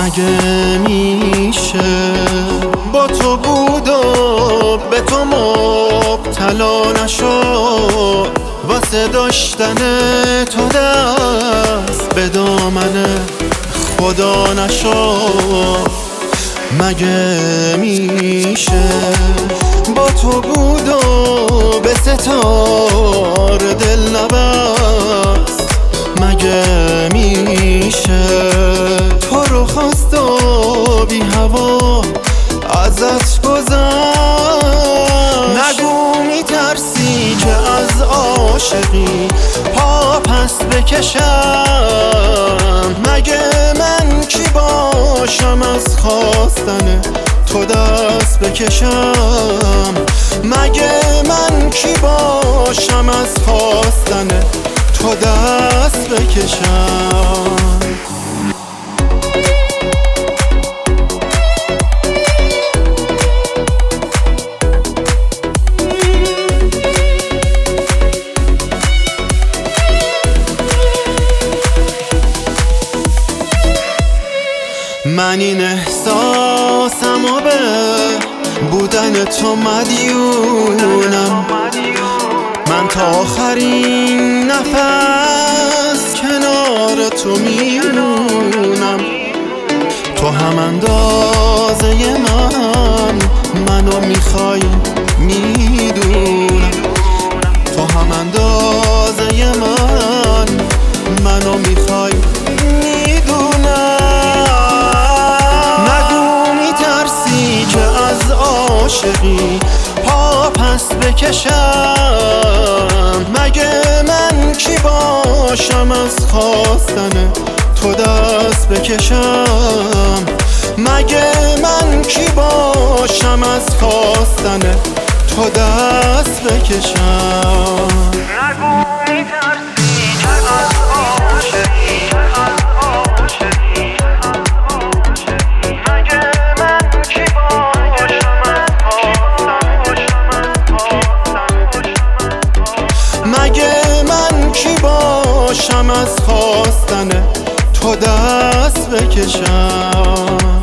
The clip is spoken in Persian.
مگه میشه با تو بود و به تو مبتلا نشد، واسه داشتن تو دست به دامن خدا نشد. مگه میشه با تو بود و به ستار دل نبست؟ مگه میشه تو رو خواست و بی هوا ازت گذشت؟ نگو میترسی که از عاشقی پا پس بکشم؟ مگه من کی باشم از خواستن تو دست بکشم؟ مگه من کی باشم از خواستن تو دست بکشم؟ من این احساسم و به بودن تو مدیونم، من تا آخرین نفس کنار تو میمونم. تو هم اندازه منو میخوای میدونم، تو هم اندازه منو میخوای میدونم. عاشقی پا پس بکشم؟ مگه من کی باشم از خواستن تو دست بکشم؟ مگه من کی باشم از خواستن تو دست بکشم؟ نگو میترسی که از عاشقی از خواستن تو دست بکشم.